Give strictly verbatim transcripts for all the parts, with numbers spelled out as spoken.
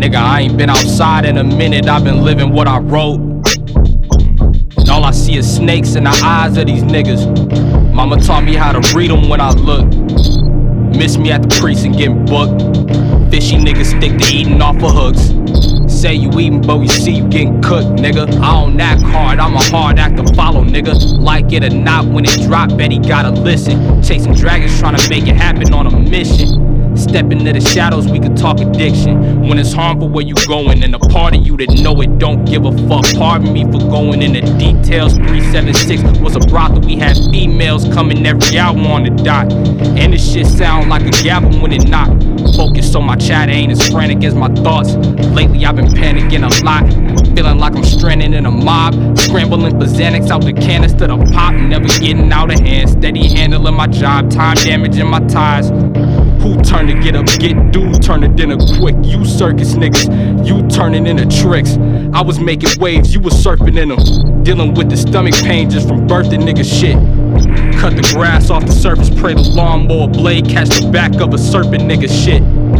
Nigga, I ain't been outside in a minute, I've been living what I wrote. And all I see is snakes in the eyes of these niggas. Mama taught me how to read them when I look. Miss me at the precinct getting booked. Fishy niggas stick to eating off of hooks. Say you eating, but we see you getting cooked, nigga. I don't act hard, I'm a hard act to follow, nigga. Like it or not, when it drop, bet he gotta listen. Chasing dragons, trying to make it happen on a mission. Step into the shadows, we could talk addiction. When it's harmful where you going, and a part of you that know it don't give a fuck. Pardon me for going into details. Three seven six was a brothel, we had females coming every hour on the dot. And this shit sound like a gavel when it not. Focus so my chatter ain't as frantic as my thoughts. Lately I've been panicking a lot, feeling like I'm stranded in a mob. Scrambling for Xanax out the canister to pop. Never getting out of hand, steady handling my job. Time damaging my ties. Who turn to get up, get dude, turn it into quick. You circus niggas, you turning into tricks. I was making waves, you was surfing in them. Dealing with the stomach pain just from birthing nigga shit. Cut the grass off the surface, pray the lawnmower blade catch the back of a serpent nigga shit.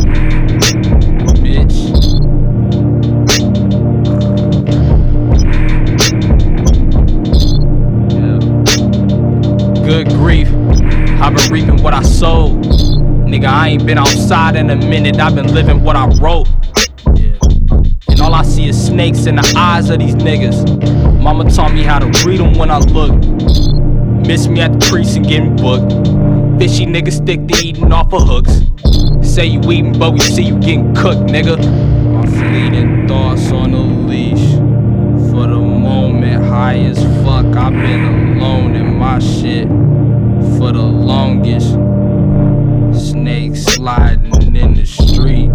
Bitch. Yeah. Good grief, I've been reaping what I sowed. Nigga, I ain't been outside in a minute, I've been living what I wrote. Yeah. And all I see is snakes in the eyes of these niggas. Mama taught me how to read them when I look. Miss me at the precinct getting booked. Fishy niggas stick to eating off of hooks. Say you eating, but we see you getting cooked, nigga. My fleeting thoughts on the leash. For the moment, high as fuck, I've been alone in my shit for the longest. Snakes sliding in the street.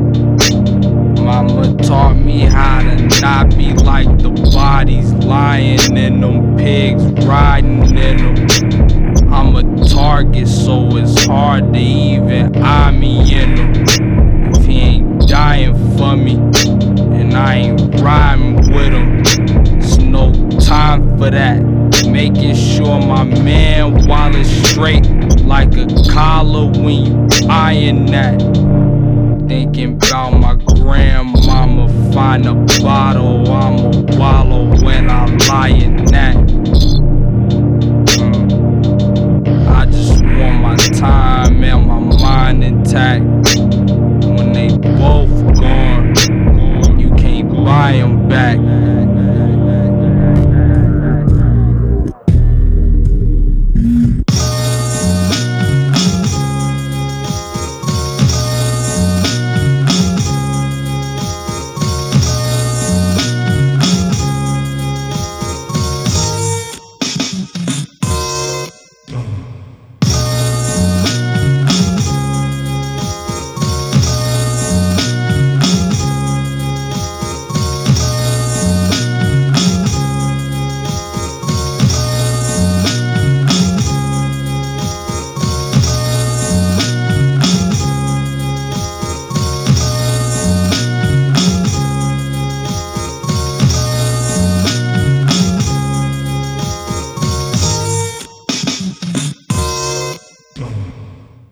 Mama taught me how to not be like the bodies lying in them, pigs riding in them. I'm a target, so it's hard to even eye me in them. If he ain't dying for me, and I ain't riding with him, it's no time for that. Making sure my man wallet straight like a collar when you eyeing that. Thinking about my grandmama, find a bottle, I'ma wallow when I lie in that. Mm. I just want my time and my mind intact.